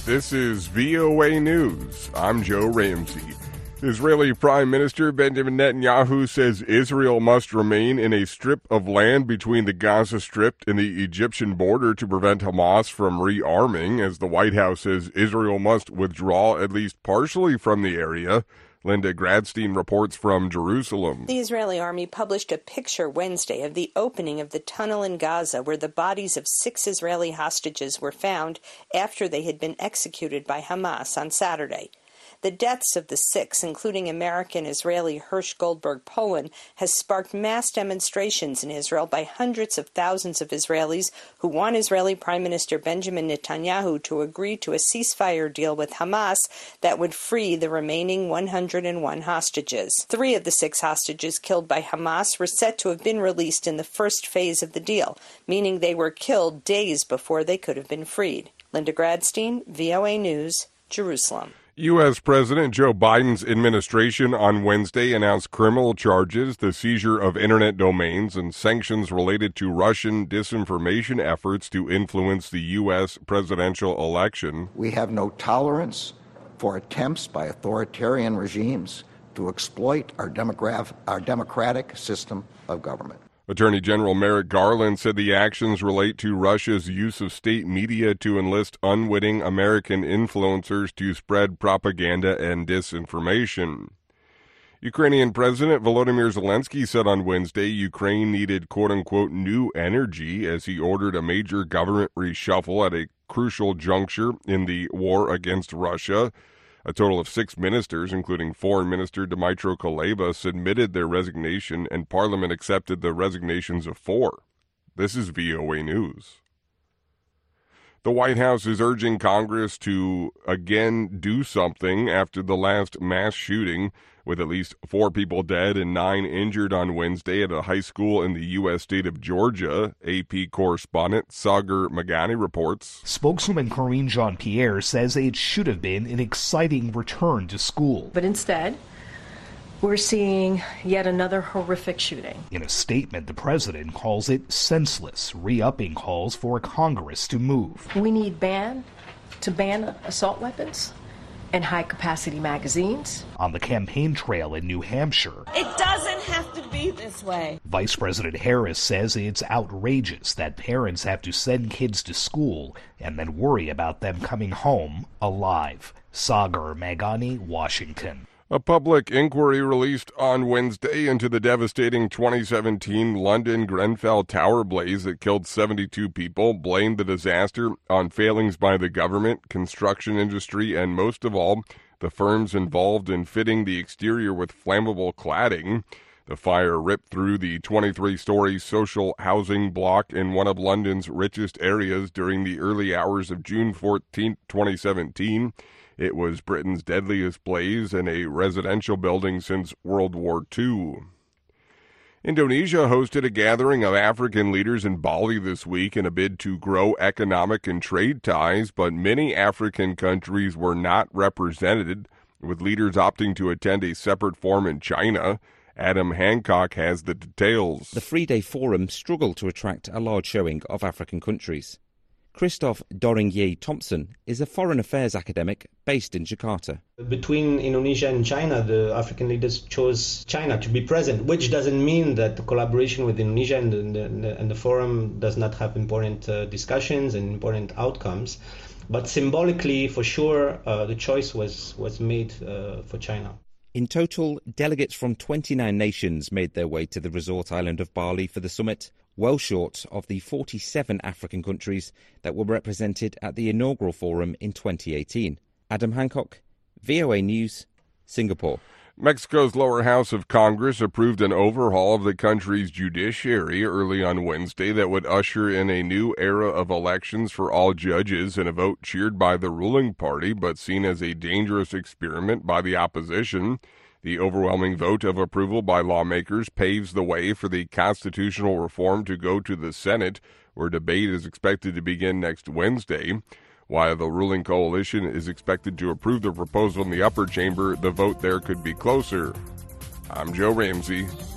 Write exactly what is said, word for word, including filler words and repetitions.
This is V O A News. I'm Joe Ramsey. Israeli Prime Minister Benjamin Netanyahu says Israel must remain in a strip of land between the Gaza Strip and the Egyptian border to prevent Hamas from rearming, as the White House says Israel must withdraw at least partially from the area. Linda Gradstein reports from Jerusalem. The Israeli army published a picture Wednesday of the opening of the tunnel in Gaza where the bodies of six Israeli hostages were found after they had been executed by Hamas on Saturday. The deaths of the six, including American-Israeli Hirsch Goldberg Poland, has sparked mass demonstrations in Israel by hundreds of thousands of Israelis who want Israeli Prime Minister Benjamin Netanyahu to agree to a ceasefire deal with Hamas that would free the remaining one hundred one hostages. Three of the six hostages killed by Hamas were set to have been released in the first phase of the deal, meaning they were killed days before they could have been freed. Linda Gradstein, V O A News, Jerusalem. U S. President Joe Biden's administration on Wednesday announced criminal charges, the seizure of internet domains, and sanctions related to Russian disinformation efforts to influence the U S presidential election. We have no tolerance for attempts by authoritarian regimes to exploit our, demograph- our democratic system of government. Attorney General Merrick Garland said the actions relate to Russia's use of state media to enlist unwitting American influencers to spread propaganda and disinformation. Ukrainian President Volodymyr Zelensky said on Wednesday Ukraine needed quote-unquote new energy as he ordered a major government reshuffle at a crucial juncture in the war against Russia. A total of six ministers, including Foreign Minister Dmytro Kuleba, submitted their resignation, and Parliament accepted the resignations of four. This is V O A News. The White House is urging Congress to again do something after the last mass shooting, with at least four people dead and nine injured on Wednesday at a high school in the U S state of Georgia. A P correspondent Sagar Magani reports. Spokeswoman Karine Jean-Pierre says it should have been an exciting return to school. But instead, we're seeing yet another horrific shooting. In a statement, the president calls it senseless, re-upping calls for Congress to move. We need ban to ban assault weapons and high-capacity magazines. On the campaign trail in New Hampshire, it doesn't have to be this way. Vice President Harris says it's outrageous that parents have to send kids to school and then worry about them coming home alive. Sagar Magani, Washington. A public inquiry released on Wednesday into the devastating twenty seventeen London Grenfell Tower blaze that killed seventy-two people blamed the disaster on failings by the government, construction industry, and most of all, the firms involved in fitting the exterior with flammable cladding. The fire ripped through the twenty-three-story social housing block in one of London's richest areas during the early hours of June fourteenth, twenty seventeen. It was Britain's deadliest blaze in a residential building since World War Two. Indonesia hosted a gathering of African leaders in Bali this week in a bid to grow economic and trade ties, but many African countries were not represented, with leaders opting to attend a separate forum in China. Adam Hancock has the details. The three-day forum struggled to attract a large showing of African countries. Christoph Doringye-Thompson is a foreign affairs academic based in Jakarta. Between Indonesia and China, the African leaders chose China to be present, which doesn't mean that the collaboration with Indonesia and the, and the, and the forum does not have important uh, discussions and important outcomes. But symbolically, for sure, uh, the choice was, was made uh, for China. In total, delegates from twenty-nine nations made their way to the resort island of Bali for the summit, well short of the forty-seven African countries that were represented at the inaugural forum in twenty eighteen. Adam Hancock, V O A News, Singapore. Mexico's lower house of Congress approved an overhaul of the country's judiciary early on Wednesday that would usher in a new era of elections for all judges in a vote cheered by the ruling party but seen as a dangerous experiment by the opposition. The overwhelming vote of approval by lawmakers paves the way for the constitutional reform to go to the Senate, where debate is expected to begin next Wednesday. While the ruling coalition is expected to approve the proposal in the upper chamber, the vote there could be closer. I'm Joe Ramsey.